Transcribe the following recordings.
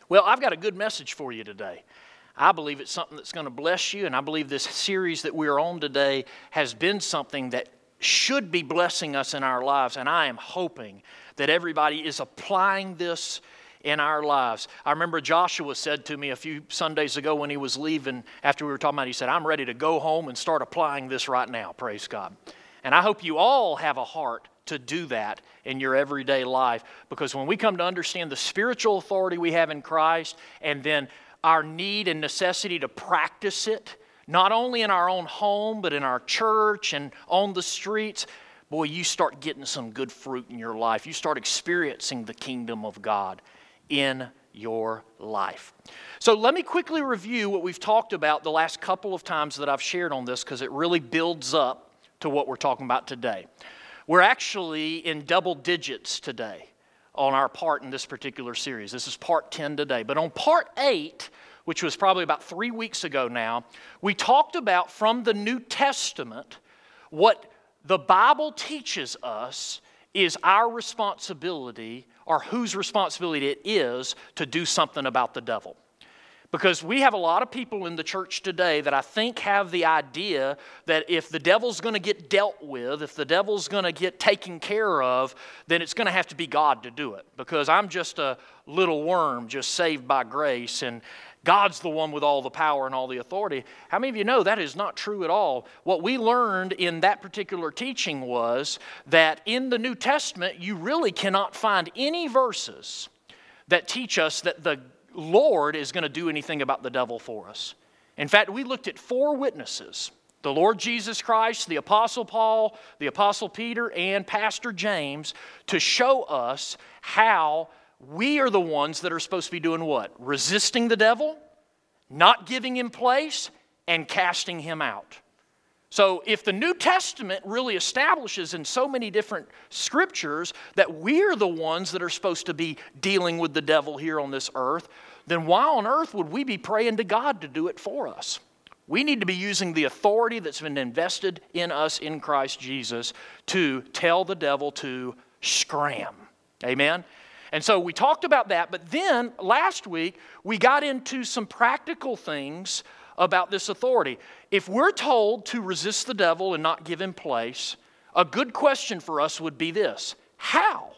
Well, I've got a good message for you today. I believe it's something that's going to bless you, and I believe this series that we're on today has been something that should be blessing us in our lives, and I am hoping that everybody is applying this in our lives. I remember Joshua said to me a few Sundays ago when he was leaving, after we were talking about it, he said, I'm ready to go home and start applying this right now, praise God. And I hope you all have a heart to do that in your everyday life, because when we come to understand the spiritual authority we have in Christ, and then our need and necessity to practice it, not only in our own home, but in our church and on the streets, boy, you start getting some good fruit in your life. You start experiencing the kingdom of God in your life. So let me quickly review what we've talked about the last couple of times that I've shared on this, because it really builds up to what we're talking about today. We're actually in double digits today on our part in this particular series. This is part 10 today. But on part 8, which was probably about 3 weeks ago now, we talked about from the New Testament what the Bible teaches us is our responsibility, or whose responsibility it is to do something about the devil. Because we have a lot of people in the church today that I think have the idea that if the devil's going to get dealt with, if the devil's going to get taken care of, then it's going to have to be God to do it. Because I'm just a little worm just saved by grace, and God's the one with all the power and all the authority. How many of you know that is not true at all? What we learned in that particular teaching was that in the New Testament, you really cannot find any verses that teach us that the Lord is going to do anything about the devil for us. In fact, we looked at 4 witnesses: the Lord Jesus Christ, the Apostle Paul, the Apostle Peter, and Pastor James, to show us how we are the ones that are supposed to be doing what? Resisting the devil, not giving him place, and casting him out. So if the New Testament really establishes in so many different scriptures that we're the ones that are supposed to be dealing with the devil here on this earth, then why on earth would we be praying to God to do it for us? We need to be using the authority that's been invested in us in Christ Jesus to tell the devil to scram. Amen? And so we talked about that, but then last week we got into some practical things about this authority. If we're told to resist the devil and not give him place, a good question for us would be this: how?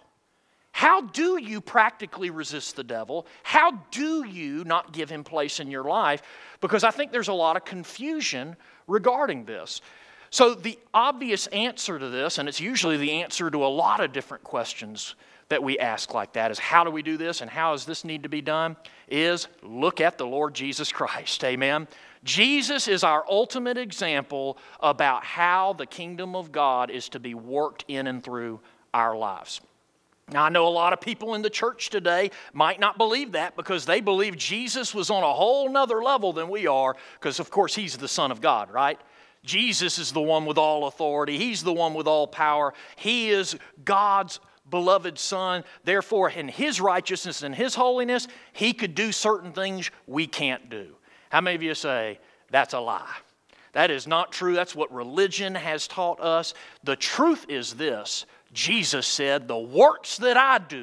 How do you practically resist the devil? How do you not give him place in your life? Because I think there's a lot of confusion regarding this. So the obvious answer to this, and it's usually the answer to a lot of different questions that we ask like that, is how do we do this and how does this need to be done, is look at the Lord Jesus Christ. Amen? Jesus is our ultimate example about how the kingdom of God is to be worked in and through our lives. Now, I know a lot of people in the church today might not believe that, because they believe Jesus was on a whole nother level than we are, because of course he's the Son of God, right? Jesus is the one with all authority. He's the one with all power. He is God's beloved Son. Therefore, in his righteousness and his holiness, he could do certain things we can't do. How many of you say, that's a lie? That is not true. That's what religion has taught us. The truth is this: Jesus said, the works that I do,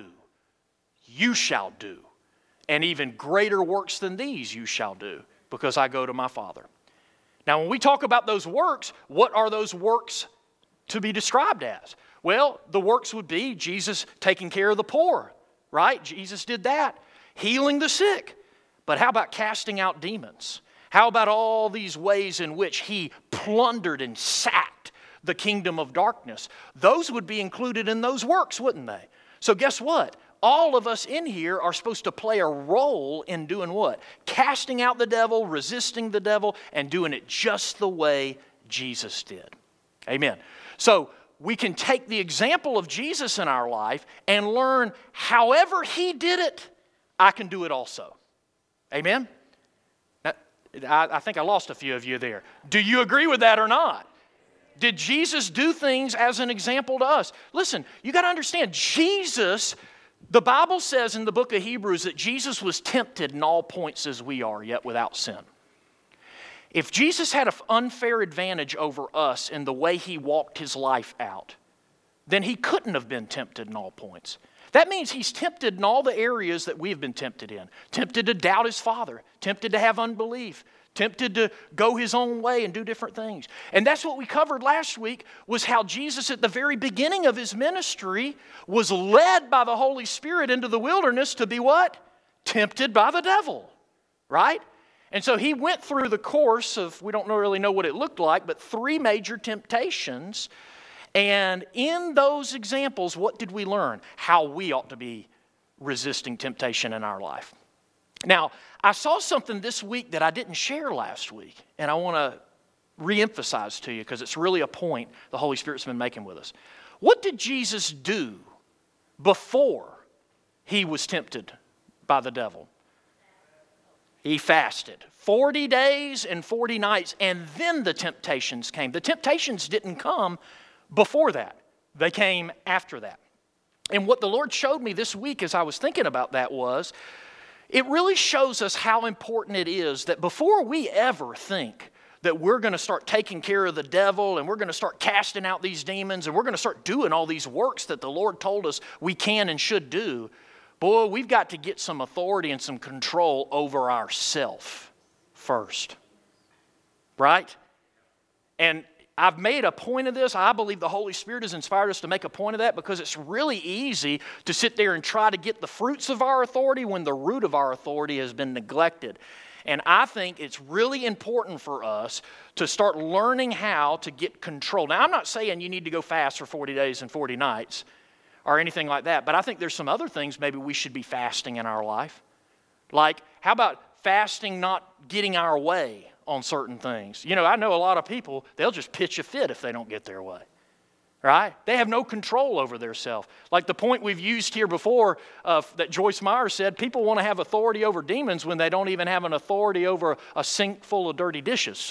you shall do. And even greater works than these you shall do, because I go to my Father. Now, when we talk about those works, what are those works to be described as? Well, the works would be Jesus taking care of the poor, right? Jesus did that. Healing the sick. But how about casting out demons? How about all these ways in which he plundered and sacked the kingdom of darkness? Those would be included in those works, wouldn't they? So guess what? All of us in here are supposed to play a role in doing what? Casting out the devil, resisting the devil, and doing it just the way Jesus did. Amen. So we can take the example of Jesus in our life and learn however he did it, I can do it also. Amen? Now, I think I lost a few of you there. Do you agree with that or not? Did Jesus do things as an example to us? Listen, you got to understand, Jesus, the Bible says in the book of Hebrews that Jesus was tempted in all points as we are, yet without sin. If Jesus had an unfair advantage over us in the way he walked his life out, then he couldn't have been tempted in all points. That means he's tempted in all the areas that we've been tempted in. Tempted to doubt his Father, tempted to have unbelief, tempted to go his own way and do different things. And that's what we covered last week, was how Jesus at the very beginning of his ministry was led by the Holy Spirit into the wilderness to be what? Tempted by the devil, right? And so he went through the course of, we don't really know what it looked like, but 3 major temptations. And in those examples, what did we learn? How we ought to be resisting temptation in our life. Now, I saw something this week that I didn't share last week, and I want to reemphasize to you because it's really a point the Holy Spirit's been making with us. What did Jesus do before he was tempted by the devil? He fasted 40 days and 40 nights, and then the temptations came. The temptations didn't come before that. They came after that. And what the Lord showed me this week as I was thinking about that was, it really shows us how important it is that before we ever think that we're going to start taking care of the devil and we're going to start casting out these demons and we're going to start doing all these works that the Lord told us we can and should do, boy, we've got to get some authority and some control over ourself first. Right? And I've made a point of this. I believe the Holy Spirit has inspired us to make a point of that because it's really easy to sit there and try to get the fruits of our authority when the root of our authority has been neglected. And I think it's really important for us to start learning how to get control. Now, I'm not saying you need to go fast for 40 days and 40 nights or anything like that, but I think there's some other things maybe we should be fasting in our life. Like, how about fasting not getting our way on certain things? You know, I know a lot of people, they'll just pitch a fit if they don't get their way. Right? They have no control over their self. Like the point we've used here before that Joyce Meyer said, people want to have authority over demons when they don't even have an authority over a sink full of dirty dishes.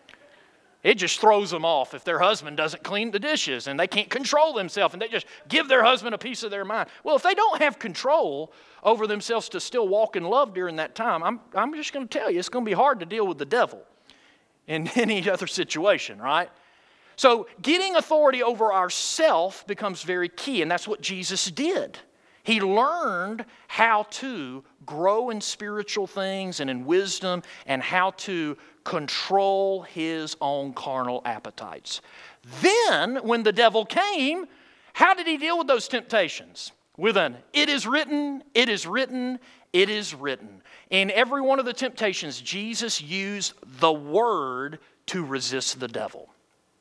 It just throws them off if their husband doesn't clean the dishes and they can't control themselves and they just give their husband a piece of their mind. Well, if they don't have control over themselves to still walk in love during that time, I'm just going to tell you, it's going to be hard to deal with the devil in any other situation, right? So getting authority over ourself becomes very key, and that's what Jesus did. He learned how to grow in spiritual things and in wisdom and how to control his own carnal appetites. Then, when the devil came, how did he deal with those temptations? With an, it is written, it is written, it is written. In every one of the temptations, Jesus used the word to resist the devil.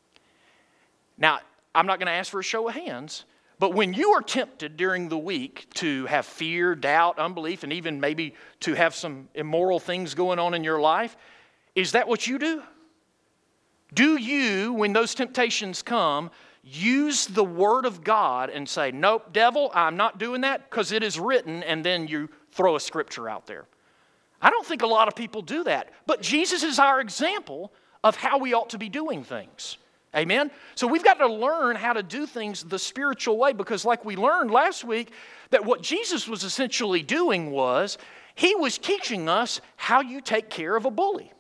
Now, I'm not going to ask for a show of hands, but when you are tempted during the week to have fear, doubt, unbelief, and even maybe to have some immoral things going on in your life, is that what you do? Do you, when those temptations come, use the Word of God and say, nope, devil, I'm not doing that because it is written, and then you throw a scripture out there? I don't think a lot of people do that, but Jesus is our example of how we ought to be doing things. Amen? So we've got to learn how to do things the spiritual way because like we learned last week, that what Jesus was essentially doing was he was teaching us how you take care of a bully.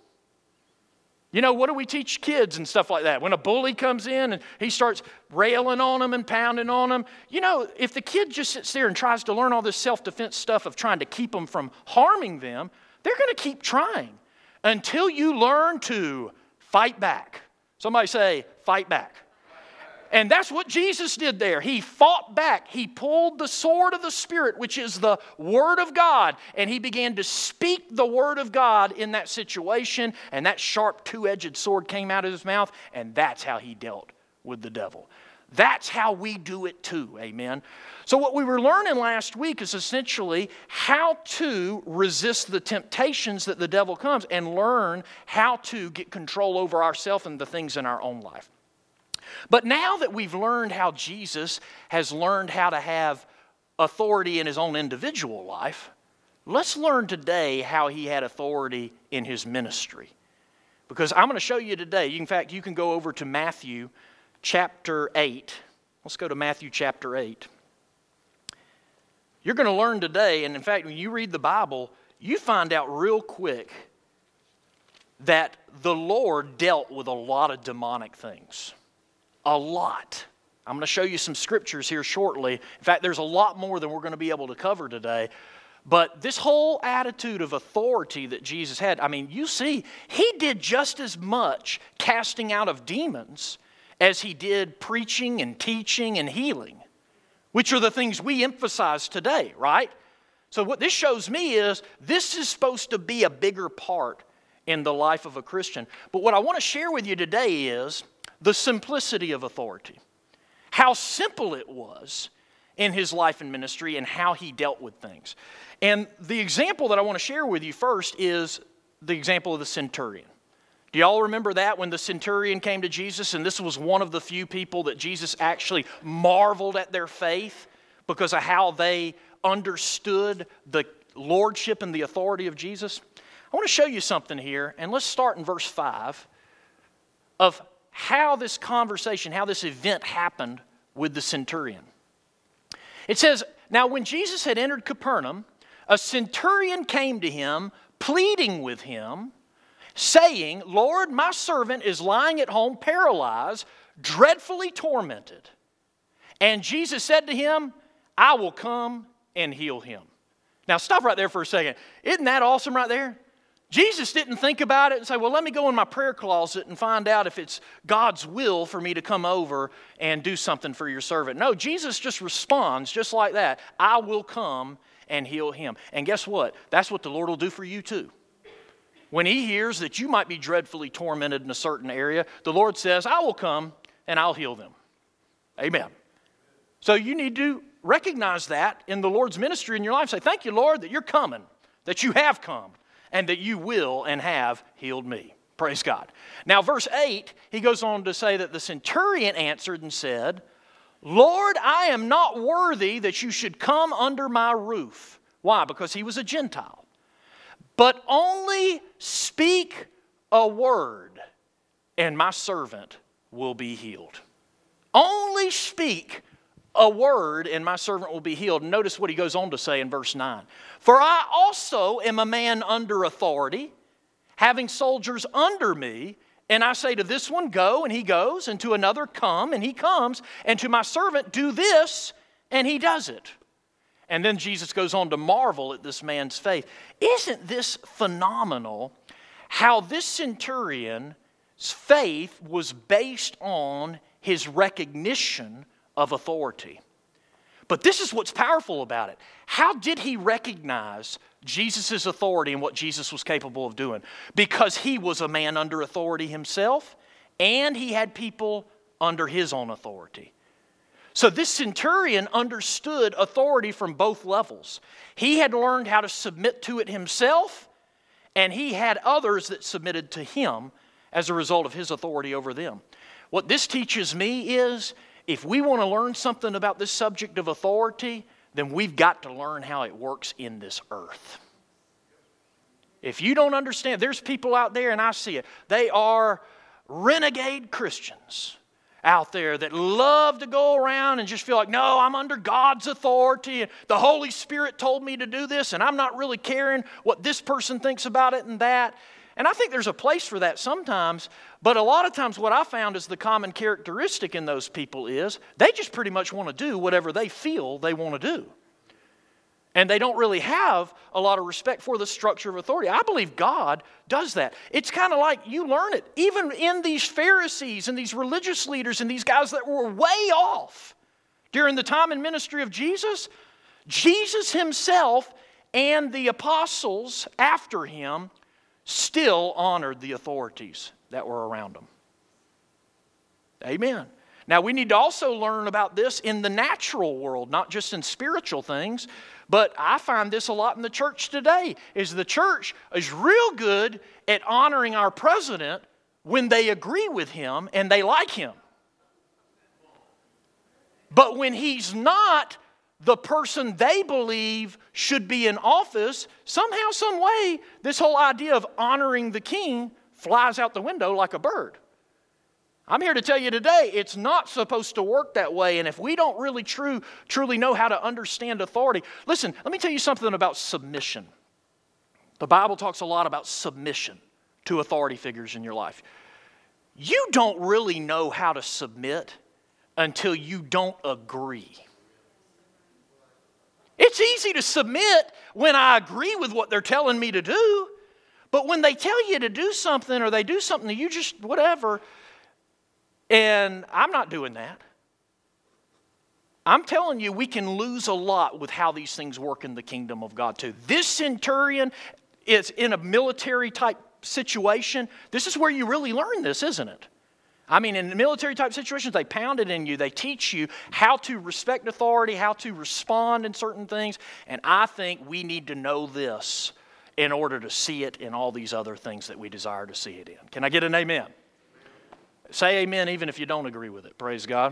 You know, what do we teach kids and stuff like that? When a bully comes in and he starts railing on them and pounding on them, you know, if the kid just sits there and tries to learn all this self-defense stuff of trying to keep them from harming them, they're going to keep trying until you learn to fight back. Somebody say, fight back. And that's what Jesus did there. He fought back. He pulled the sword of the Spirit, which is the Word of God, and he began to speak the Word of God in that situation, and that sharp two-edged sword came out of his mouth, and that's how he dealt with the devil. That's how we do it too, amen? So what we were learning last week is essentially how to resist the temptations that the devil comes and learn how to get control over ourselves and the things in our own life. But now that we've learned how Jesus has learned how to have authority in his own individual life, let's learn today how he had authority in his ministry. Because I'm going to show you today, in fact, you can go over to Matthew chapter 8. Let's go to Matthew chapter 8. You're going to learn today, and in fact, when you read the Bible, you find out real quick that the Lord dealt with a lot of demonic things. A lot. I'm going to show you some scriptures here shortly. In fact, there's a lot more than we're going to be able to cover today. But this whole attitude of authority that Jesus had, I mean, you see, he did just as much casting out of demons as he did preaching and teaching and healing, which are the things we emphasize today, right? So what this shows me is this is supposed to be a bigger part in the life of a Christian. But what I want to share with you today is the simplicity of authority. How simple it was in his life and ministry and how he dealt with things. And the example that I want to share with you first is the example of the centurion. Do y'all remember that when the centurion came to Jesus, and this was one of the few people that Jesus actually marveled at their faith because of how they understood the lordship and the authority of Jesus? I want to show you something here, and let's start in verse 5 of how this conversation, how this event happened with the centurion. It says, "Now when Jesus had entered Capernaum, a centurion came to him, pleading with him, saying, 'Lord, my servant is lying at home paralyzed, dreadfully tormented.' And Jesus said to him, 'I will come and heal him.'" Now stop right there for a second. Isn't that awesome right there? Jesus didn't think about it and say, well, let me go in my prayer closet and find out if it's God's will for me to come over and do something for your servant. No, Jesus just responds just like that. I will come and heal him. And guess what? That's what the Lord will do for you too. When he hears that you might be dreadfully tormented in a certain area, the Lord says, I will come and I'll heal them. Amen. So you need to recognize that in the Lord's ministry in your life. Say, thank you, Lord, that you're coming, that you have come, and that you will and have healed me. Praise God. Now, verse 8, he goes on to say that the centurion answered and said, Lord, I am not worthy that you should come under my roof. Why? Because he was a Gentile. But only speak a word, and my servant will be healed. Only speak a word, and my servant will be healed. Notice what he goes on to say in verse 9. For I also am a man under authority, having soldiers under me, and I say to this one, go, and he goes, and to another, come, and he comes, and to my servant, do this, and he does it. And then Jesus goes on to marvel at this man's faith. Isn't this phenomenal how this centurion's faith was based on his recognition of authority? But this is what's powerful about it. How did he recognize Jesus' authority and what Jesus was capable of doing? Because he was a man under authority himself, and he had people under his own authority. So this centurion understood authority from both levels. He had learned how to submit to it himself, and he had others that submitted to him as a result of his authority over them. What this teaches me is, if we want to learn something about this subject of authority, then we've got to learn how it works in this earth. If you don't understand, there's people out there, and I see it, they are renegade Christians out there that love to go around and just feel like, no, I'm under God's authority, and the Holy Spirit told me to do this, and I'm not really caring what this person thinks about it and that. And I think there's a place for that sometimes, but a lot of times what I found is the common characteristic in those people is they just pretty much want to do whatever they feel they want to do. And they don't really have a lot of respect for the structure of authority. I believe God does that. It's kind of like you learn it. Even in these Pharisees and these religious leaders and these guys that were way off during the time and ministry of Jesus, Jesus himself and the apostles after him still honored the authorities that were around them. Amen. Now we need to also learn about this in the natural world, not just in spiritual things, but I find this a lot in the church today, is the church is real good at honoring our president when they agree with him and they like him. But when he's not the person they believe should be in office, somehow, some way, this whole idea of honoring the king flies out the window like a bird. I'm here to tell you today, it's not supposed to work that way. And if we don't really truly know how to understand authority, listen, let me tell you something about submission. The Bible talks a lot about submission to authority figures in your life. You don't really know how to submit until you don't agree. It's easy to submit when I agree with what they're telling me to do, but when they tell you to do something or they do something that you just whatever, and I'm not doing that. I'm telling you, we can lose a lot with how these things work in the kingdom of God too. This centurion is in a military type situation. This is where you really learn this, isn't it? I mean, in military type situations, they pound it in you. They teach you how to respect authority, how to respond in certain things. And I think we need to know this in order to see it in all these other things that we desire to see it in. Can I get an amen? Say amen even if you don't agree with it. Praise God.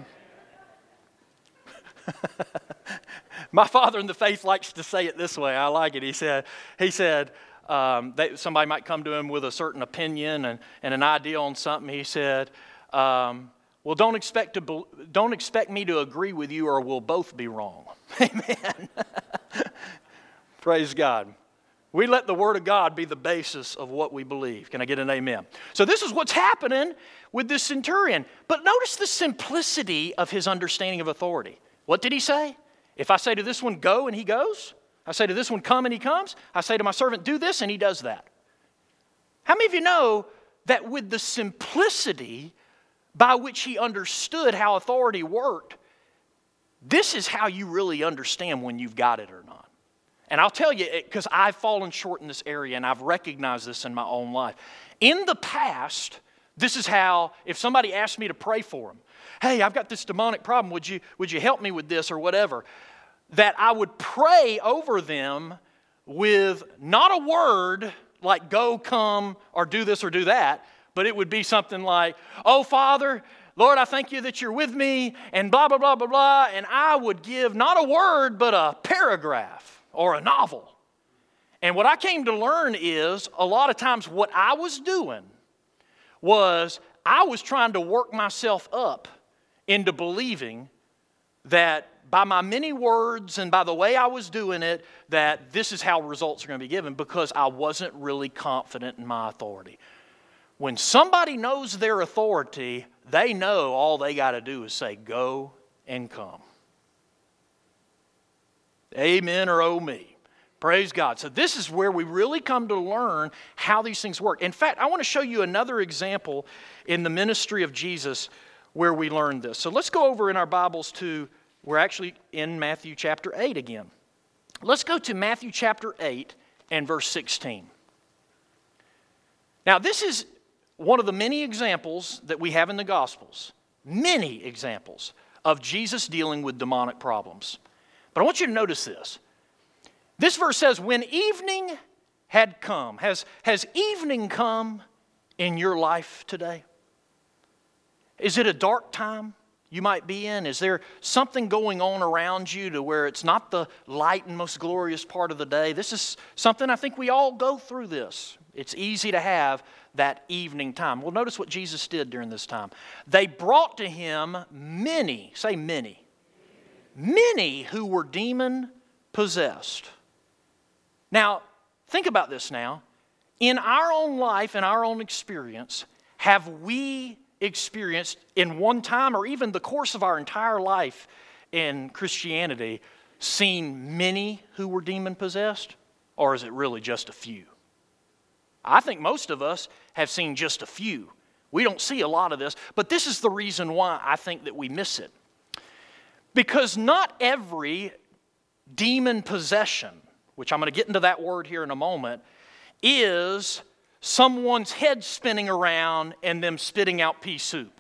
My father in the faith likes to say it this way. I like it. He said, somebody might come to him with a certain opinion and an idea on something. He said, well, don't expect me to agree with you or we'll both be wrong. Amen. Praise God. We let the Word of God be the basis of what we believe. Can I get an amen? So this is what's happening with this centurion. But notice the simplicity of his understanding of authority. What did he say? If I say to this one, go, and he goes. I say to this one, come, and he comes. I say to my servant, do this, and he does that. How many of you know that with the simplicity by which he understood how authority worked, this is how you really understand when you've got it or not? And I'll tell you, because I've fallen short in this area, and I've recognized this in my own life. In the past, this is how, if somebody asked me to pray for them, hey, I've got this demonic problem, would you help me with this or whatever, that I would pray over them with not a word like go, come, or do this or do that, but it would be something like, oh, Father, Lord, I thank you that you're with me, and blah, blah, blah, blah, blah, and I would give not a word, but a paragraph or a novel. And what I came to learn is a lot of times what I was doing was I was trying to work myself up into believing that by my many words and by the way I was doing it, that this is how results are going to be given because I wasn't really confident in my authority. When somebody knows their authority, they know all they got to do is say, go and come. Amen or oh me. Praise God. So this is where we really come to learn how these things work. In fact, I want to show you another example in the ministry of Jesus where we learned this. So let's go over in our Bibles to, we're actually in Matthew chapter 8 again. Let's go to Matthew chapter 8 and verse 16. Now this is one of the many examples that we have in the Gospels. Many examples of Jesus dealing with demonic problems. But I want you to notice this. This verse says, when evening had come. Has evening come in your life today? Is it a dark time you might be in? Is there something going on around you to where it's not the light and most glorious part of the day? This is something I think we all go through this. It's easy to have that evening time. Well, notice what Jesus did during this time. They brought to him many, say many who were demon-possessed. Now, think about this now. In our own life, in our own experience, have we experienced in one time or even the course of our entire life in Christianity seen many who were demon-possessed? Or is it really just a few? I think most of us have seen just a few. We don't see a lot of this, but this is the reason why I think that we miss it. Because not every demon possession, which I'm going to get into that word here in a moment, is someone's head spinning around and them spitting out pea soup.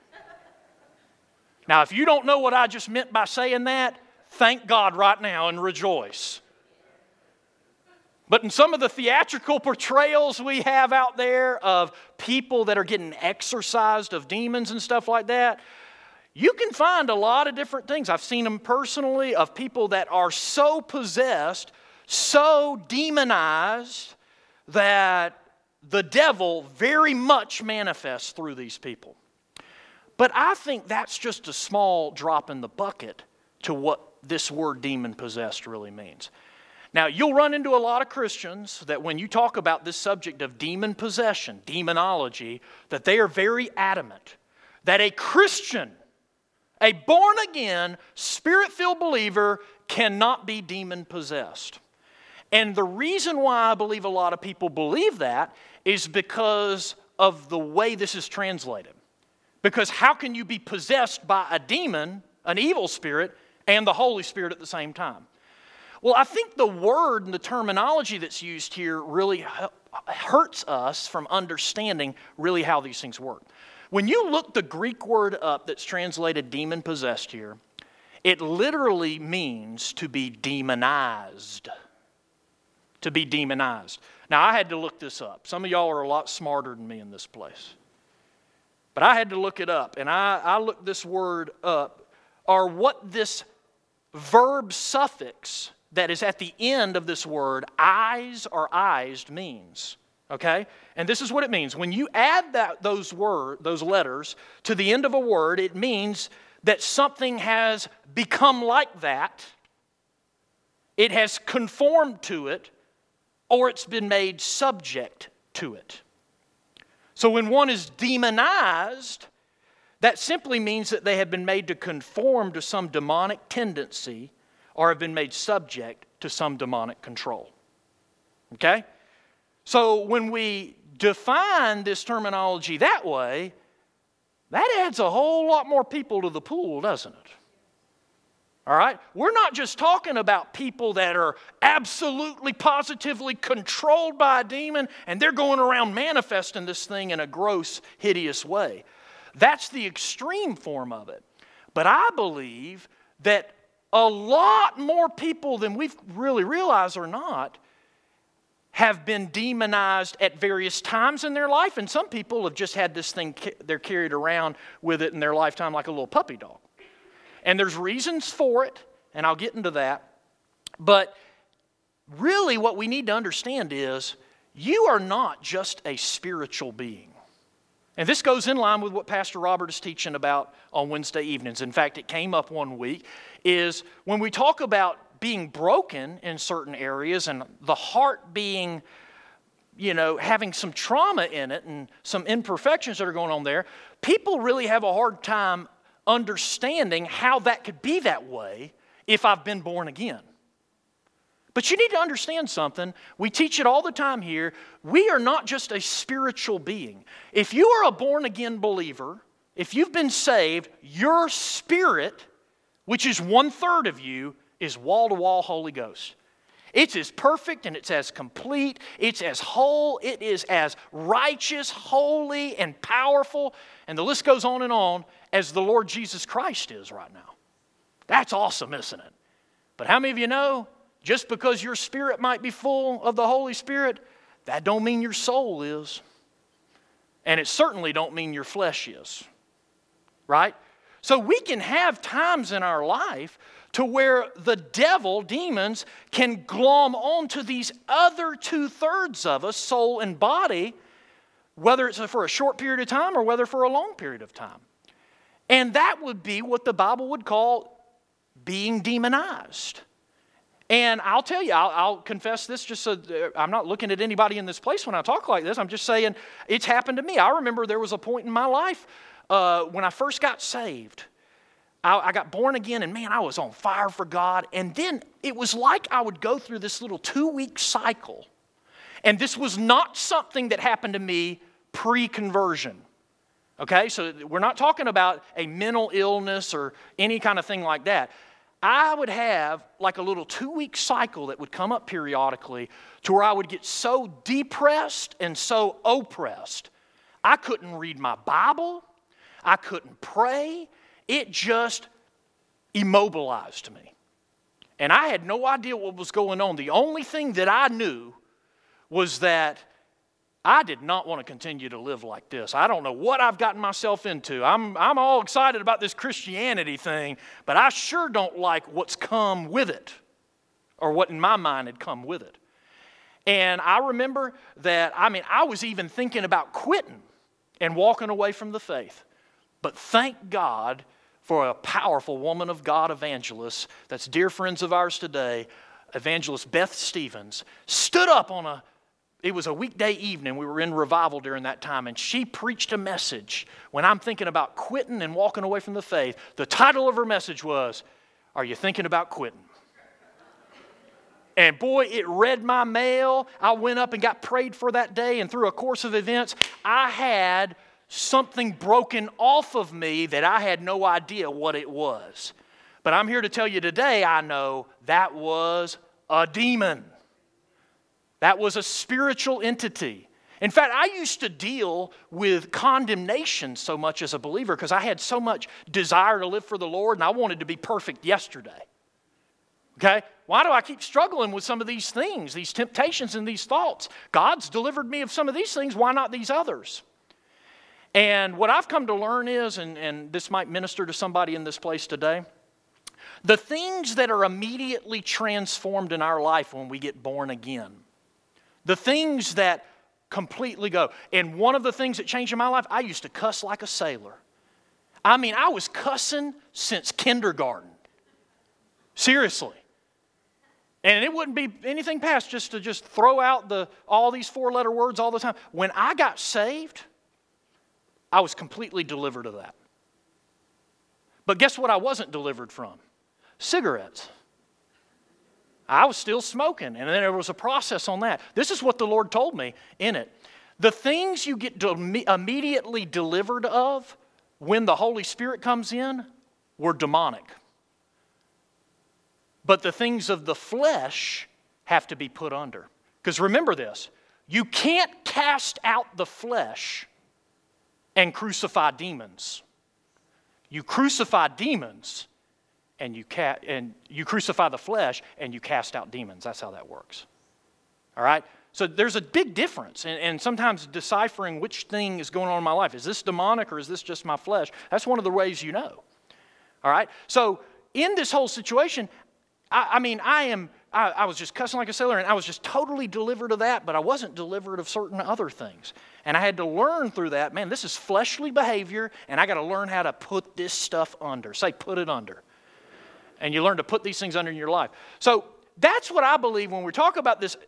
Now, if you don't know what I just meant by saying that, thank God right now and rejoice. But in some of the theatrical portrayals we have out there of people that are getting exorcised of demons and stuff like that, you can find a lot of different things. I've seen them personally of people that are so possessed, so demonized, that the devil very much manifests through these people. But I think that's just a small drop in the bucket to what this word demon-possessed really means. Now, you'll run into a lot of Christians that when you talk about this subject of demon possession, demonology, that they are very adamant that a Christian A born-again, Spirit-filled believer cannot be demon-possessed. And the reason why I believe a lot of people believe that is because of the way this is translated. Because how can you be possessed by a demon, an evil spirit, and the Holy Spirit at the same time? Well, I think the word and the terminology that's used here really hurts us from understanding really how these things work. When you look the Greek word up that's translated demon-possessed here, it literally means to be demonized. To be demonized. Now, I had to look this up. Some of y'all are a lot smarter than me in this place. But I had to look it up, and I looked this word up, or what this verb suffix that is at the end of this word, eyes or eyesed, means. Okay? And this is what it means. When you add those letters to the end of a word, it means that something has become like that, it has conformed to it, or it's been made subject to it. So when one is demonized, that simply means that they have been made to conform to some demonic tendency or have been made subject to some demonic control. Okay? So when we define this terminology that way, that adds a whole lot more people to the pool, doesn't it? All right? We're not just talking about people that are absolutely, positively controlled by a demon and they're going around manifesting this thing in a gross, hideous way. That's the extreme form of it. But I believe that a lot more people than we've really realized or not have been demonized at various times in their life, and some people have just had this thing they're carried around with it in their lifetime like a little puppy dog. And there's reasons for it, and I'll get into that. But really what we need to understand is you are not just a spiritual being. And this goes in line with what Pastor Robert is teaching about on Wednesday evenings. In fact, it came up one week, is when we talk about being broken in certain areas and the heart being, having some trauma in it and some imperfections that are going on there, people really have a hard time understanding how that could be that way if I've been born again. But you need to understand something. We teach it all the time here. We are not just a spiritual being. If you are a born-again believer, if you've been saved, your spirit, which is 1/3 of you, is wall-to-wall Holy Ghost. It's as perfect and it's as complete, it's as whole, it is as righteous, holy, and powerful, and the list goes on as the Lord Jesus Christ is right now. That's awesome, isn't it? But how many of you know, just because your spirit might be full of the Holy Spirit, that don't mean your soul is. And it certainly don't mean your flesh is. Right? So we can have times in our life to where the devil, demons, can glom onto these other 2/3 of us, soul and body, whether it's for a short period of time or whether for a long period of time. And that would be what the Bible would call being demonized. And I'll tell you, I'll confess this just so I'm not looking at anybody in this place when I talk like this. I'm just saying it's happened to me. I remember there was a point in my life when I first got saved. I got born again, and man, I was on fire for God. And then it was like I would go through this little 2-week cycle. And this was not something that happened to me pre-conversion. Okay, so we're not talking about a mental illness or any kind of thing like that. I would have like a little 2-week cycle that would come up periodically to where I would get so depressed and so oppressed. I couldn't read my Bible. I couldn't pray. It just immobilized me. And I had no idea what was going on. The only thing that I knew was that I did not want to continue to live like this. I don't know what I've gotten myself into. I'm all excited about this Christianity thing, but I sure don't like what's come with it, or what in my mind had come with it. And I remember that, I was even thinking about quitting and walking away from the faith. But thank God for a powerful woman of God evangelist that's dear friends of ours today, Evangelist Beth Stevens, stood up on a it was a weekday evening. We were in revival during that time, and she preached a message. When I'm thinking about quitting and walking away from the faith, the title of her message was, "Are you thinking about quitting?" And boy, it read my mail. I went up and got prayed for that day, and through a course of events, I had something broken off of me that I had no idea what it was. But I'm here to tell you today, I know that was a demon. That was a spiritual entity. In fact, I used to deal with condemnation so much as a believer because I had so much desire to live for the Lord and I wanted to be perfect yesterday. Okay? Why do I keep struggling with some of these things, these temptations and these thoughts? God's delivered me of some of these things. Why not these others? And what I've come to learn is, and this might minister to somebody in this place today, the things that are immediately transformed in our life when we get born again, the things that completely go. And one of the things that changed in my life, I used to cuss like a sailor. I mean, I was cussing since kindergarten. Seriously. And it wouldn't be anything past just to throw out all these 4-letter words all the time. When I got saved, I was completely delivered of that. But guess what I wasn't delivered from? Cigarettes. I was still smoking, and then there was a process on that. This is what the Lord told me in it. The things you get immediately delivered of when the Holy Spirit comes in were demonic. But the things of the flesh have to be put under. Because remember this, you can't cast out the flesh and crucify demons. You crucify demons and you crucify the flesh and you cast out demons. That's how that works. All right? So there's a big difference. And sometimes deciphering which thing is going on in my life. Is this demonic or is this just my flesh? That's one of the ways you know. All right? So in this whole situation, I was just cussing like a sailor and I was just totally delivered of that, but I wasn't delivered of certain other things. And I had to learn through that, man, this is fleshly behavior and I got to learn how to put this stuff under. Say, put it under. And you learn to put these things under in your life. So that's what I believe when we talk about this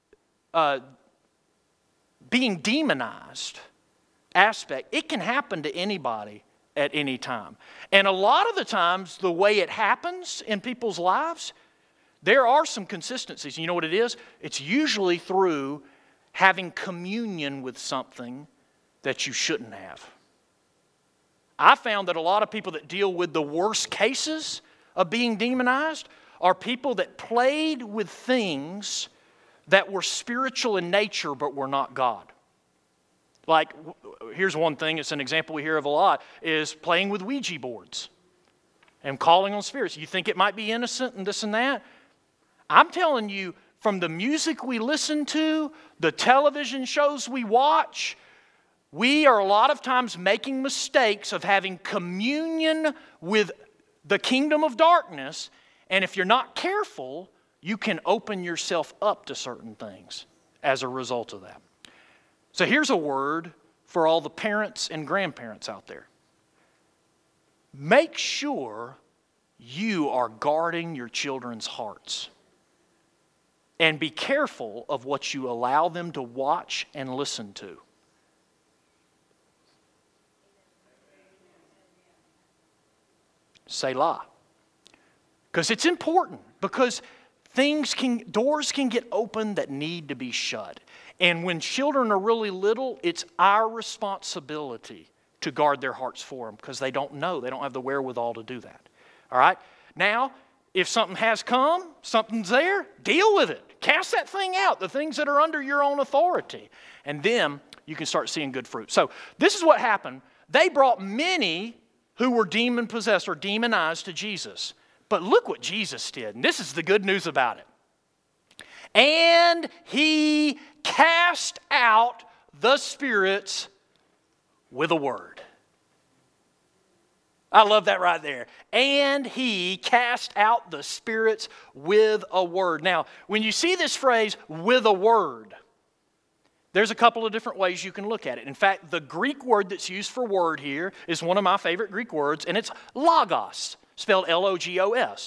being demonized aspect. It can happen to anybody at any time. And a lot of the times, the way it happens in people's lives, there are some consistencies. You know what it is? It's usually through having communion with something that you shouldn't have. I found that a lot of people that deal with the worst cases of being demonized are people that played with things that were spiritual in nature but were not God. Like, here's one thing, it's an example we hear of a lot, is playing with Ouija boards and calling on spirits. You think it might be innocent and this and that? I'm telling you, from the music we listen to, the television shows we watch, we are a lot of times making mistakes of having communion with the kingdom of darkness, and if you're not careful, you can open yourself up to certain things as a result of that. So here's a word for all the parents and grandparents out there. Make sure you are guarding your children's hearts. And be careful of what you allow them to watch and listen to. Selah. Because it's important. Because doors can get open that need to be shut. And when children are really little, it's our responsibility to guard their hearts for them because they don't know. They don't have the wherewithal to do that. All right? Now, if something has come, something's there, deal with it. Cast that thing out, the things that are under your own authority. And then you can start seeing good fruit. So this is what happened. They brought many who were demon-possessed or demonized to Jesus. But look what Jesus did. And this is the good news about it. And he cast out the spirits with a word. I love that right there. And he cast out the spirits with a word. Now, when you see this phrase, with a word, there's a couple of different ways you can look at it. In fact, the Greek word that's used for word here is one of my favorite Greek words, and it's logos, spelled L-O-G-O-S.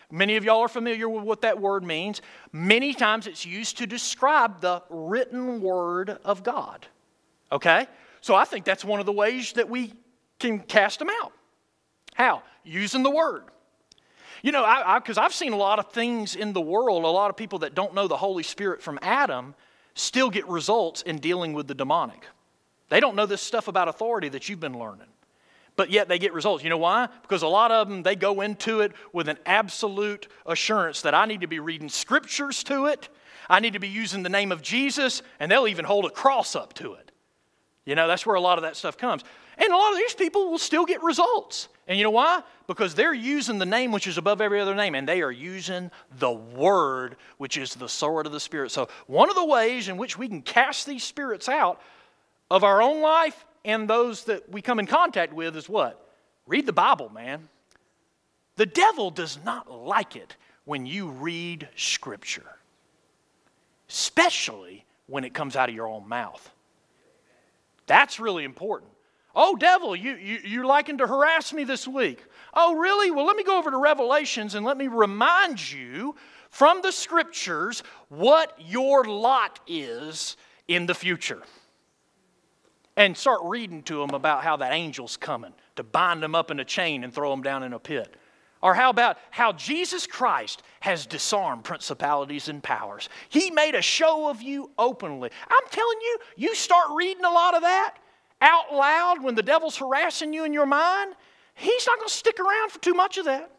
Many of y'all are familiar with what that word means. Many times it's used to describe the written word of God. Okay? So I think that's one of the ways that we can cast them out. How? Using the word. You know, because I've seen a lot of things in the world, a lot of people that don't know the Holy Spirit from Adam still get results in dealing with the demonic. They don't know this stuff about authority that you've been learning. But yet they get results. You know why? Because a lot of them, they go into it with an absolute assurance that I need to be reading scriptures to it. I need to be using the name of Jesus, and they'll even hold a cross up to it. You know, that's where a lot of that stuff comes. And a lot of these people will still get results. And you know why? Because they're using the name which is above every other name, and they are using the Word, which is the sword of the Spirit. So one of the ways in which we can cast these spirits out of our own life and those that we come in contact with is what? Read the Bible, man. The devil does not like it when you read Scripture, especially when it comes out of your own mouth. That's really important. Oh, devil, you're liking to harass me this week. Oh, really? Well, let me go over to Revelations and let me remind you from the Scriptures what your lot is in the future. And start reading to them about how that angel's coming to bind them up in a chain and throw them down in a pit. Or how about how Jesus Christ has disarmed principalities and powers. He made a show of you openly. I'm telling you, you start reading a lot of that out loud when the devil's harassing you in your mind, he's not going to stick around for too much of that.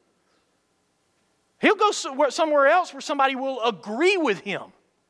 He'll go somewhere else where somebody will agree with him.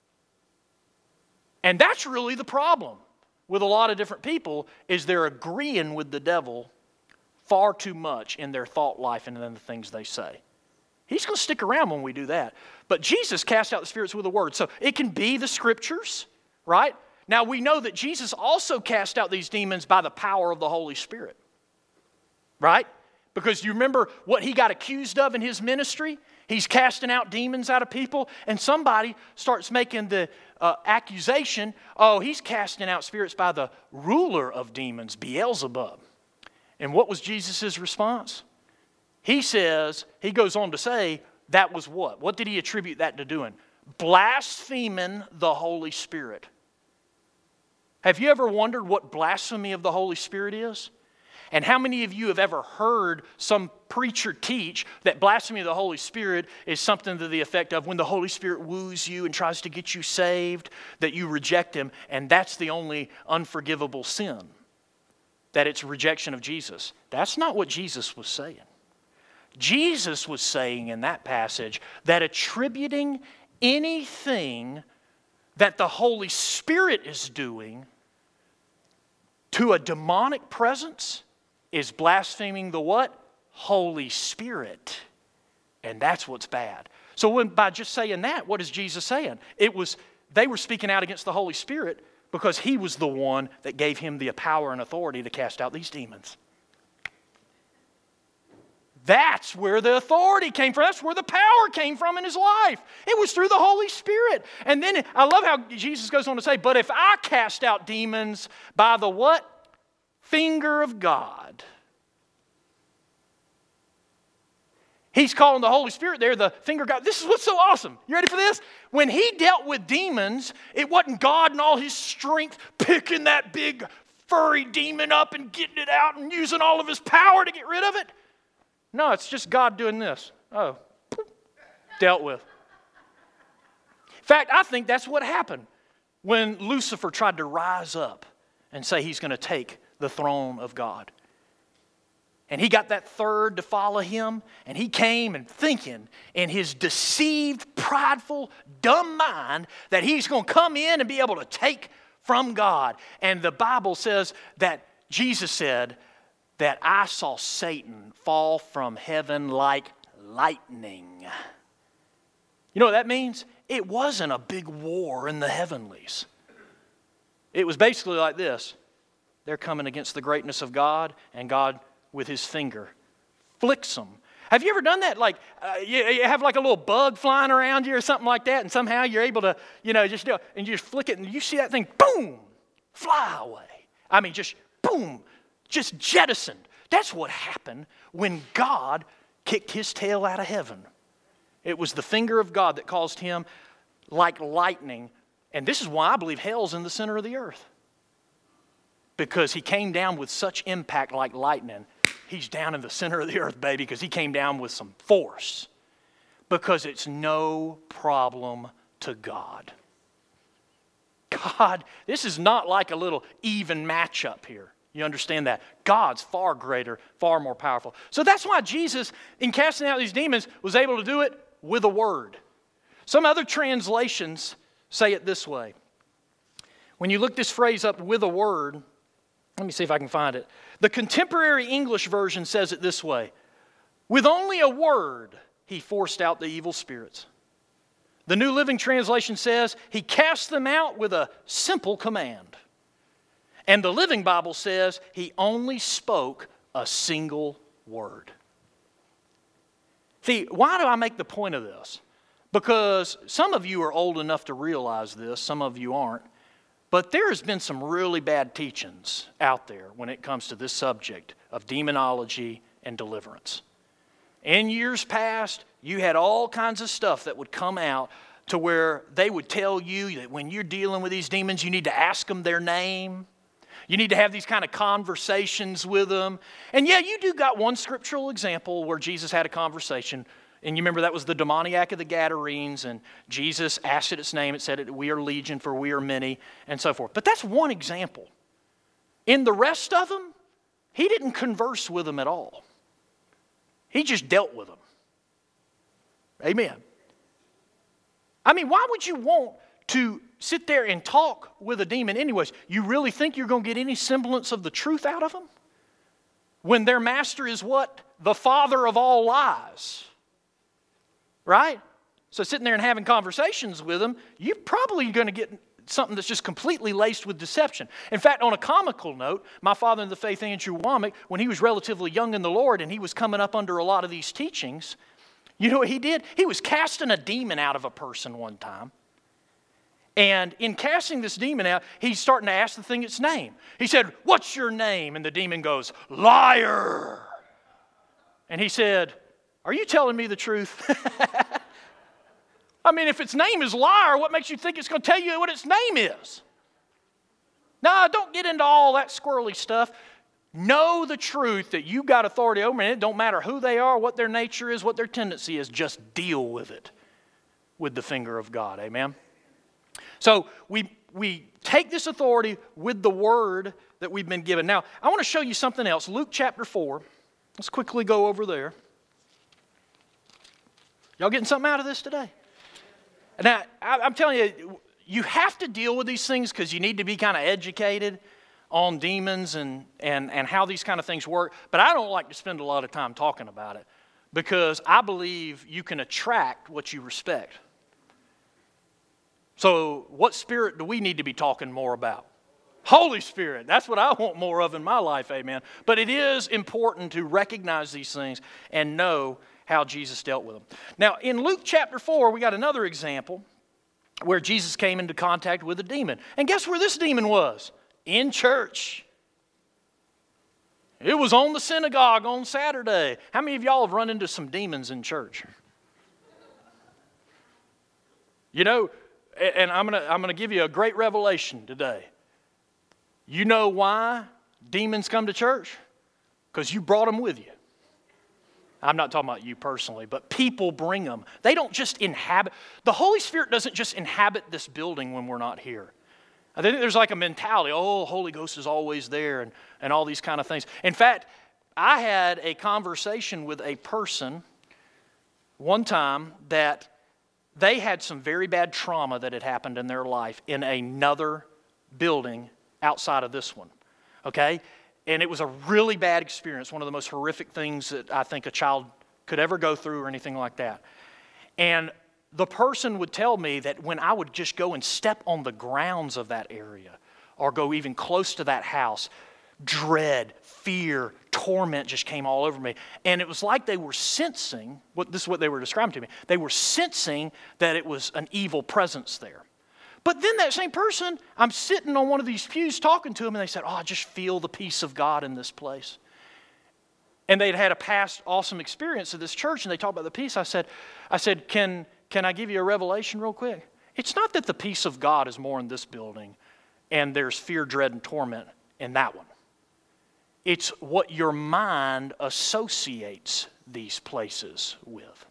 And that's really the problem with a lot of different people, is they're agreeing with the devil far too much in their thought life and in the things they say. He's going to stick around when we do that. But Jesus cast out the spirits with a word. So it can be the Scriptures, right? Now we know that Jesus also cast out these demons by the power of the Holy Spirit, right? Because you remember what he got accused of in his ministry? He's casting out demons out of people, and somebody starts making the accusation, oh, he's casting out spirits by the ruler of demons, Beelzebub. And what was Jesus' response? He goes on to say, that was what? What did he attribute that to doing? Blaspheming the Holy Spirit. Have you ever wondered what blasphemy of the Holy Spirit is? And how many of you have ever heard some preacher teach that blasphemy of the Holy Spirit is something to the effect of when the Holy Spirit woos you and tries to get you saved, that you reject him, and that's the only unforgivable sin, that it's rejection of Jesus? That's not what Jesus was saying. Jesus was saying in that passage that attributing anything that the Holy Spirit is doing to a demonic presence is blaspheming the what? Holy Spirit. And that's what's bad. So by just saying that, what is Jesus saying? They were speaking out against the Holy Spirit because he was the one that gave him the power and authority to cast out these demons. That's where the authority came from. That's where the power came from in his life. It was through the Holy Spirit. And then I love how Jesus goes on to say, but if I cast out demons by the what? Finger of God. He's calling the Holy Spirit there the finger of God. This is what's so awesome. You ready for this? When he dealt with demons, it wasn't God in all his strength picking that big furry demon up and getting it out and using all of his power to get rid of it. No, it's just God doing this. Oh, dealt with. In fact, I think that's what happened when Lucifer tried to rise up and say he's going to take the throne of God. And he got that third to follow him, and he came and thinking in his deceived, prideful, dumb mind that he's going to come in and be able to take from God. And the Bible says that Jesus said that I saw Satan fall from heaven like lightning. You know what that means? It wasn't a big war in the heavenlies. It was basically like this. They're coming against the greatness of God, and God, with his finger, flicks them. Have you ever done that? Like, you have like a little bug flying around you or something like that, and somehow you're able to, just do it, and you just flick it, and you see that thing, boom, fly away. I mean, just boom, just jettisoned. That's what happened when God kicked his tail out of heaven. It was the finger of God that caused him like lightning. And this is why I believe hell's in the center of the earth. Because he came down with such impact like lightning. He's down in the center of the earth, baby, because he came down with some force. Because it's no problem to God. God, this is not like a little even matchup here. You understand that? God's far greater, far more powerful. So that's why Jesus, in casting out these demons, was able to do it with a word. Some other translations say it this way. When you look this phrase up, with a word, let me see if I can find it. The contemporary English version says it this way. With only a word, he forced out the evil spirits. The New Living Translation says, he cast them out with a simple command. And the Living Bible says, he only spoke a single word. See, why do I make the point of this? Because some of you are old enough to realize this, some of you aren't. But there has been some really bad teachings out there when it comes to this subject of demonology and deliverance. In years past, you had all kinds of stuff that would come out to where they would tell you that when you're dealing with these demons, you need to ask them their name. You need to have these kind of conversations with them. And yeah, you do got one scriptural example where Jesus had a conversation. And you remember that was the demoniac of the Gadarenes. And Jesus asked it its name. It said, we are legion, for we are many, and so forth. But that's one example. In the rest of them, he didn't converse with them at all. He just dealt with them. Amen. I mean, why would you want to sit there and talk with a demon anyways? You really think you're going to get any semblance of the truth out of them? When their master is what? The father of all lies. Right? So sitting there and having conversations with them, you're probably going to get something that's just completely laced with deception. In fact, on a comical note, my father in the faith, Andrew Womack, when he was relatively young in the Lord and he was coming up under a lot of these teachings, you know what he did? He was casting a demon out of a person one time. And in casting this demon out, he's starting to ask the thing its name. He said, "What's your name?" And the demon goes, "Liar." And he said, "Are you telling me the truth?" I mean, if its name is liar, what makes you think it's going to tell you what its name is? No, don't get into all that squirrely stuff. Know the truth that you've got authority over, and it don't matter who they are, what their nature is, what their tendency is. Just deal with it with the finger of God. Amen? So we take this authority with the word that we've been given. Now, I want to show you something else. Luke chapter 4. Let's quickly go over there. Y'all getting something out of this today? Now, I'm telling you, you have to deal with these things because you need to be kind of educated on demons and how these kind of things work. But I don't like to spend a lot of time talking about it because I believe you can attract what you respect. So what spirit do we need to be talking more about? Holy Spirit. That's what I want more of in my life, amen. But it is important to recognize these things and know how Jesus dealt with them. Now, in Luke chapter 4, we got another example where Jesus came into contact with a demon. And guess where this demon was? In church. It was on the synagogue on Saturday. How many of y'all have run into some demons in church? You know, and I'm gonna give you a great revelation today. You know why demons come to church? Because you brought them with you. I'm not talking about you personally, but people bring them. They don't just inhabit. The Holy Spirit doesn't just inhabit this building when we're not here. I think there's like a mentality, oh, Holy Ghost is always there and all these kind of things. In fact, I had a conversation with a person one time that they had some very bad trauma that had happened in their life in another building outside of this one, okay? And it was a really bad experience, one of the most horrific things that I think a child could ever go through or anything like that. And the person would tell me that when I would just go and step on the grounds of that area or go even close to that house, dread, fear, torment just came all over me. And it was like they were sensing, this is what they were describing to me, they were sensing that it was an evil presence there. But then that same person, I'm sitting on one of these pews talking to them, and they said, oh, I just feel the peace of God in this place. and they'd had a past awesome experience at this church, and they talked about the peace. I said, can I give you a revelation real quick? It's not that the peace of God is more in this building and there's fear, dread, and torment in that one. It's what your mind associates these places with.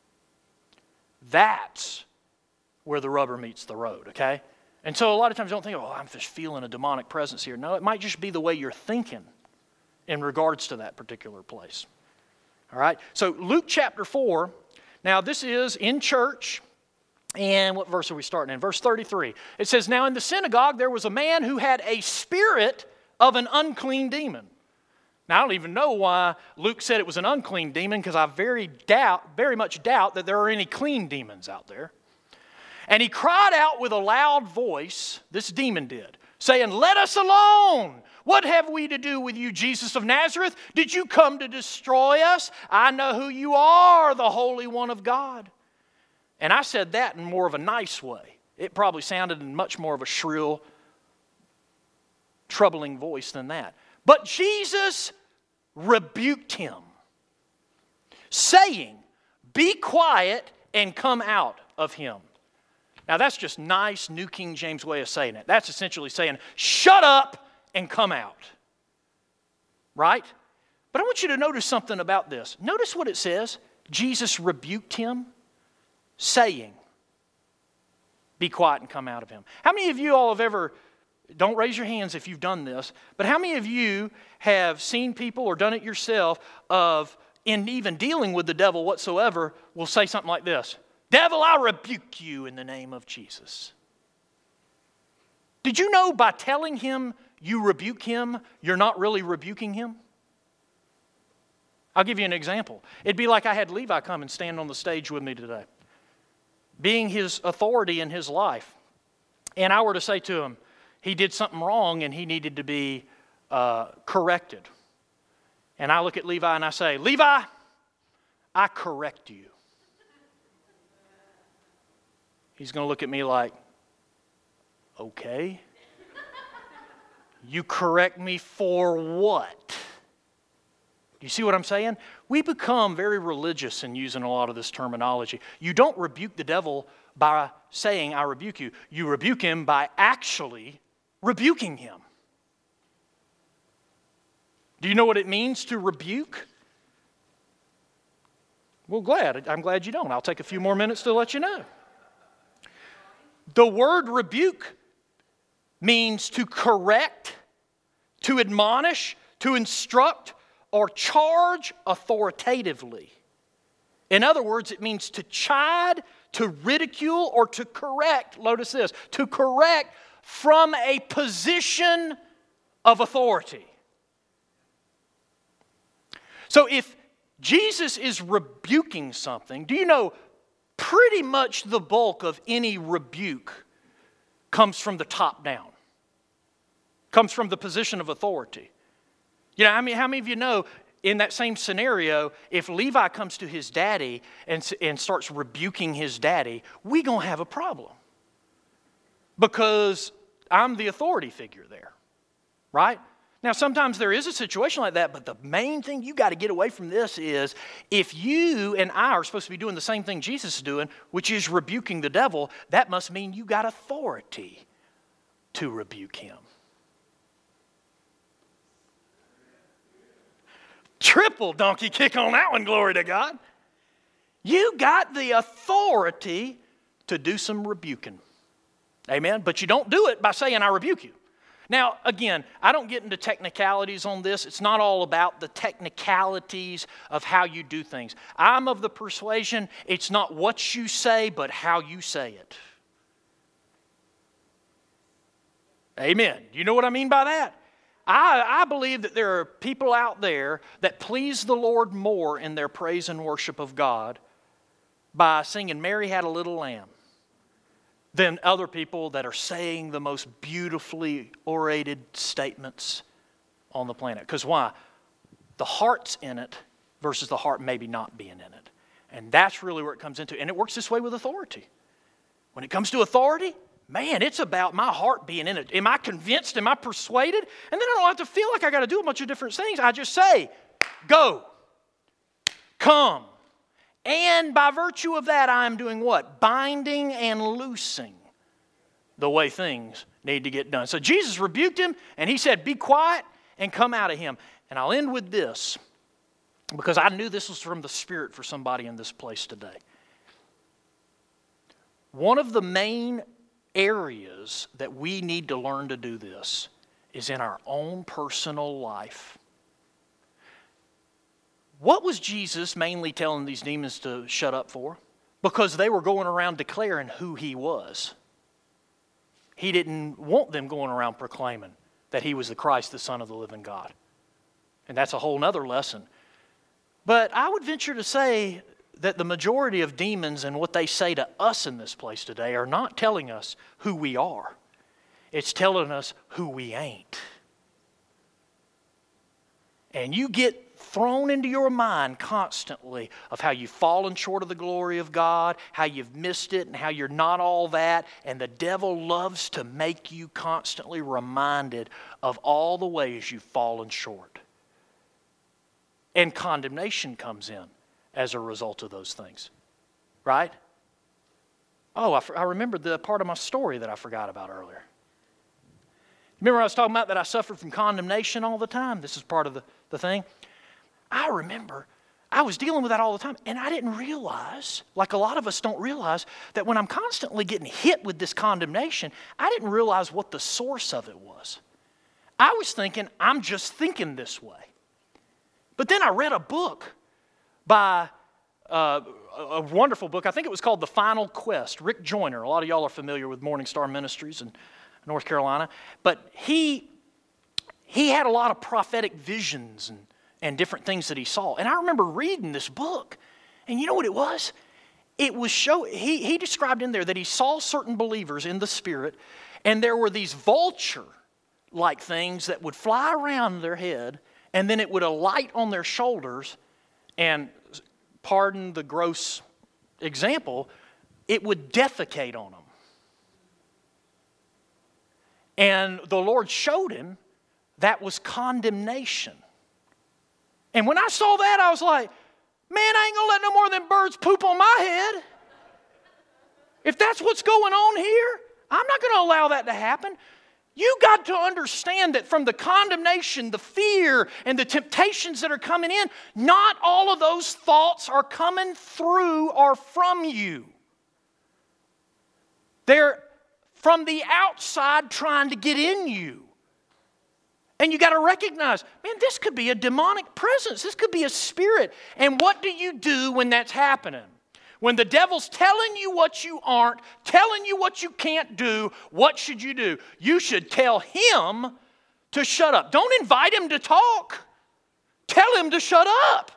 That's where the rubber meets the road, okay? And so a lot of times don't think, oh, I'm just feeling a demonic presence here. No, it might just be the way you're thinking in regards to that particular place. All right? So Luke chapter 4, now this is in church, and what verse are we starting in? Verse 33. It says, now in the synagogue there was a man who had a spirit of an unclean demon. Now I don't even know why Luke said it was an unclean demon, because I very much doubt that there are any clean demons out there. And he cried out with a loud voice, this demon did, saying, let us alone. What have we to do with you, Jesus of Nazareth? Did you come to destroy us? I know who you are, the Holy One of God. And I said that in more of a nice way. It probably sounded in much more of a shrill, troubling voice than that. But Jesus rebuked him, saying, be quiet and come out of him. Now that's just nice New King James way of saying it. That's essentially saying, shut up and come out. Right? But I want you to notice something about this. Notice what it says. Jesus rebuked him, saying, be quiet and come out of him. How many of you all have ever, don't raise your hands if you've done this, but how many of you have seen people or done it yourself in even dealing with the devil whatsoever, will say something like this, devil, I rebuke you in the name of Jesus. Did you know by telling him you rebuke him, you're not really rebuking him? I'll give you an example. It'd be like I had Levi come and stand on the stage with me today, being his authority in his life. And I were to say to him, he did something wrong and he needed to be corrected. And I look at Levi and I say, Levi, I correct you. He's going to look at me like, okay. You correct me for what? Do you see what I'm saying? We become very religious in using a lot of this terminology. You don't rebuke the devil by saying, I rebuke you. You rebuke him by actually rebuking him. Do you know what it means to rebuke? Well, I'm glad you don't. I'll take a few more minutes to let you know. The word rebuke means to correct, to admonish, to instruct, or charge authoritatively. In other words, it means to chide, to ridicule, or to correct. Notice this, to correct from a position of authority. So if Jesus is rebuking something, do you know pretty much the bulk of any rebuke comes from the top down, comes from the position of authority. You know, how many of you know in that same scenario, if Levi comes to his daddy and starts rebuking his daddy, we're going to have a problem because I'm the authority figure there, right? Now, sometimes there is a situation like that, but the main thing you got to get away from this is if you and I are supposed to be doing the same thing Jesus is doing, which is rebuking the devil, that must mean you got authority to rebuke him. Triple donkey kick on that one, glory to God. You got the authority to do some rebuking. Amen? But you don't do it by saying, I rebuke you. Now, again, I don't get into technicalities on this. It's not all about the technicalities of how you do things. I'm of the persuasion it's not what you say, but how you say it. Amen. You know what I mean by that? I believe that there are people out there that please the Lord more in their praise and worship of God by singing Mary Had a Little Lamb than other people that are saying the most beautifully orated statements on the planet. Because why? The heart's in it versus the heart maybe not being in it. And that's really where it comes into. And it works this way with authority. When it comes to authority, man, it's about my heart being in it. Am I convinced? Am I persuaded? And then I don't have to feel like I got to do a bunch of different things. I just say, go. come. And by virtue of that, I am doing what? Binding and loosing the way things need to get done. So Jesus rebuked him, and he said, be quiet and come out of him. And I'll end with this, because I knew this was from the Spirit for somebody in this place today. One of the main areas that we need to learn to do this is in our own personal life. What was Jesus mainly telling these demons to shut up for? Because they were going around declaring who he was. He didn't want them going around proclaiming that he was the Christ, the Son of the living God. And that's a whole other lesson. But I would venture to say that the majority of demons and what they say to us in this place today are not telling us who we are. It's telling us who we ain't. And you get thrown into your mind constantly of how you've fallen short of the glory of God, how you've missed it, and how you're not all that. And the devil loves to make you constantly reminded of all the ways you've fallen short. And condemnation comes in as a result of those things. Right? Oh, I remembered the part of my story that I forgot about earlier. Remember I was talking about that I suffered from condemnation all the time? This is part of the thing. I remember I was dealing with that all the time, and I didn't realize, like a lot of us don't realize, that when I'm constantly getting hit with this condemnation, I didn't realize what the source of it was. I was thinking, I'm just thinking this way. But then I read a book by a wonderful book. I think it was called The Final Quest. Rick Joyner. A lot of y'all are familiar with Morning Star Ministries in North Carolina. But he had a lot of prophetic visions and different things that he saw. And I remember reading this book. And you know what it was? It was he described in there that he saw certain believers in the Spirit, and there were these vulture-like things that would fly around their head, and then it would alight on their shoulders, and pardon the gross example, it would defecate on them. And the Lord showed him that was condemnation. And when I saw that, I was like, man, I ain't going to let no more of them birds poop on my head. If that's what's going on here, I'm not going to allow that to happen. You got to understand that from the condemnation, the fear, and the temptations that are coming in, not all of those thoughts are coming through or from you. They're from the outside trying to get in you. And you got to recognize, man, this could be a demonic presence. This could be a spirit. And what do you do when that's happening? When the devil's telling you what you aren't, telling you what you can't do, what should you do? You should tell him to shut up. Don't invite him to talk. Tell him to shut up.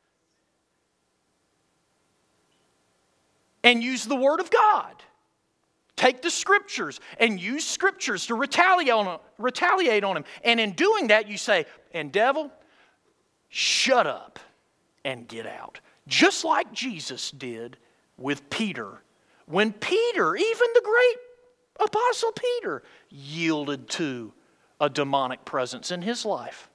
And use the Word of God. Take the Scriptures and use Scriptures to retaliate on him. And in doing that, you say, and devil, shut up and get out. Just like Jesus did with Peter. When Peter, even the great Apostle Peter, yielded to a demonic presence in his life.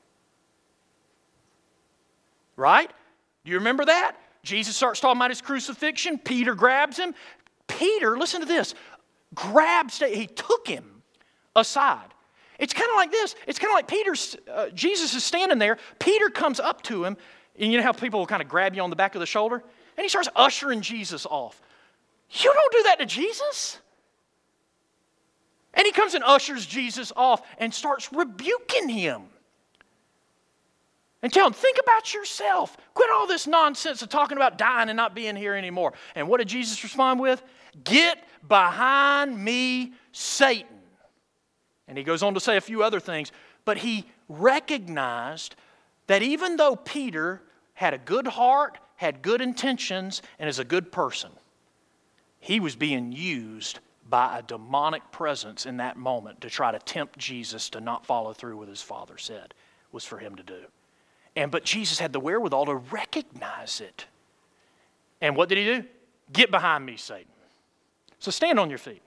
Right? Do you remember that? Jesus starts talking about his crucifixion. Peter grabs him. Peter, listen to this, he took him aside. It's kind of like this. It's kind of like Jesus is standing there. Peter comes up to him. And you know how people will kind of grab you on the back of the shoulder? And he starts ushering Jesus off. You don't do that to Jesus. And he comes and ushers Jesus off and starts rebuking him. And tell him, think about yourself. Quit all this nonsense of talking about dying and not being here anymore. And what did Jesus respond with? Get behind me, Satan. And he goes on to say a few other things. But he recognized that even though Peter had a good heart, had good intentions, and is a good person, he was being used by a demonic presence in that moment to try to tempt Jesus to not follow through with his Father said was for him to do. But Jesus had the wherewithal to recognize it. And what did he do? Get behind me, Satan. So stand on your feet.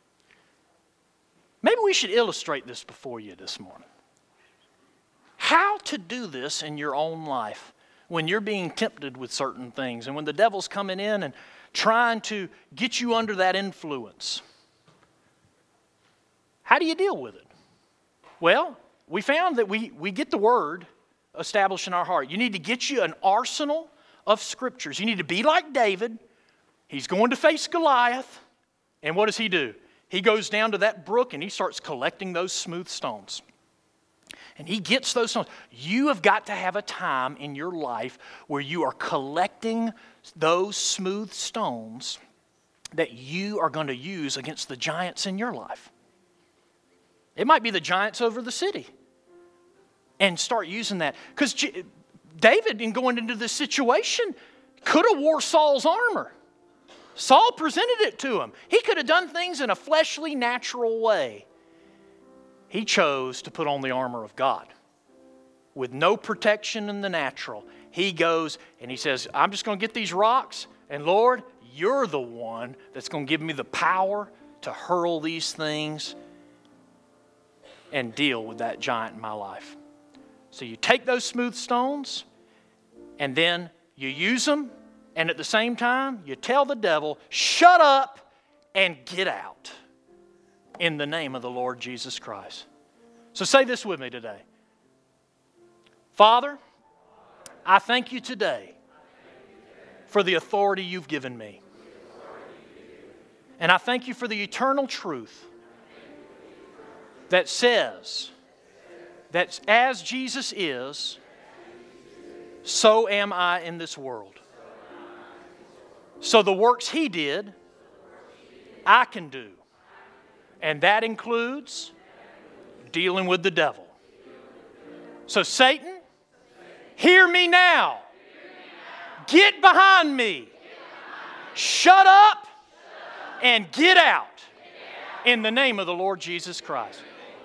Maybe we should illustrate this before you this morning. How to do this in your own life when you're being tempted with certain things and when the devil's coming in and trying to get you under that influence. How do you deal with it? Well, we found that we get the Word established in our heart. You need to get you an arsenal of Scriptures. You need to be like David. He's going to face Goliath. And what does he do? He goes down to that brook and he starts collecting those smooth stones. And he gets those stones. You have got to have a time in your life where you are collecting those smooth stones that you are going to use against the giants in your life. It might be the giants over the city. And start using that. Because David, in going into this situation, could have wore Saul's armor. Saul presented it to him. He could have done things in a fleshly, natural way. He chose to put on the armor of God. With no protection in the natural. He goes and he says, I'm just going to get these rocks. And Lord, you're the one that's going to give me the power to hurl these things and deal with that giant in my life. So you take those smooth stones and then you use them. And at the same time, you tell the devil, shut up and get out in the name of the Lord Jesus Christ. So say this with me today. Father, I thank you today for the authority you've given me. And I thank you for the eternal truth that says that as Jesus is, so am I in this world. So the works He did, I can do. And that includes dealing with the devil. So Satan, hear me now. Get behind me. Shut up and get out in the name of the Lord Jesus Christ.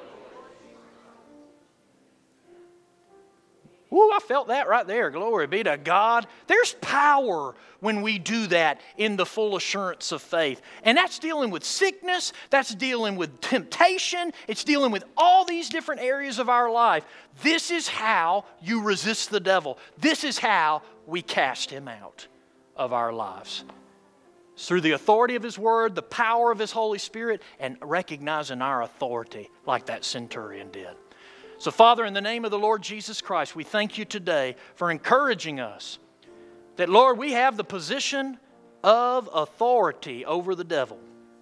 Woo, I felt that right there. Glory be to God. There's power when we do that in the full assurance of faith. And that's dealing with sickness. That's dealing with temptation. It's dealing with all these different areas of our life. This is how you resist the devil. This is how we cast him out of our lives. It's through the authority of His Word, the power of His Holy Spirit, and recognizing our authority like that centurion did. So, Father, in the name of the Lord Jesus Christ, we thank you today for encouraging us that, Lord, we have the position of authority over the devil.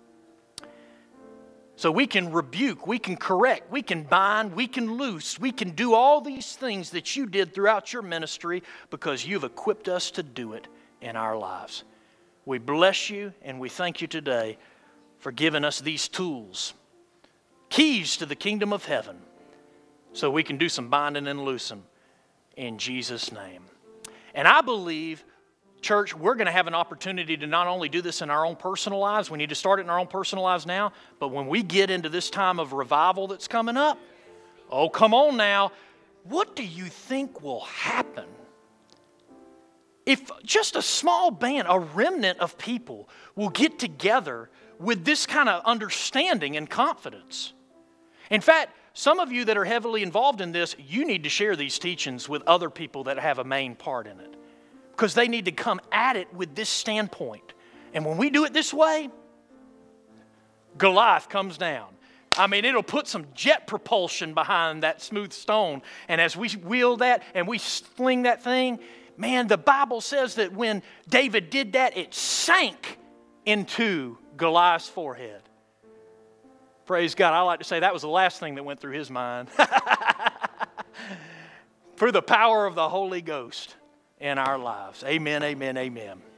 So we can rebuke, we can correct, we can bind, we can loose, we can do all these things that you did throughout your ministry because you've equipped us to do it in our lives. We bless you and we thank you today for giving us these tools, keys to the kingdom of heaven, so we can do some binding and loosing in Jesus' name. And I believe, church, we're going to have an opportunity to not only do this in our own personal lives, we need to start it in our own personal lives now, but when we get into this time of revival that's coming up, oh, come on now, what do you think will happen if just a small band, a remnant of people will get together with this kind of understanding and confidence? In fact, some of you that are heavily involved in this, you need to share these teachings with other people that have a main part in it. Because they need to come at it with this standpoint. And when we do it this way, Goliath comes down. I mean, it'll put some jet propulsion behind that smooth stone. And as we wield that and we sling that thing, man, the Bible says that when David did that, it sank into Goliath's forehead. Praise God. I like to say that was the last thing that went through his mind. Through the power of the Holy Ghost in our lives. Amen, amen, amen.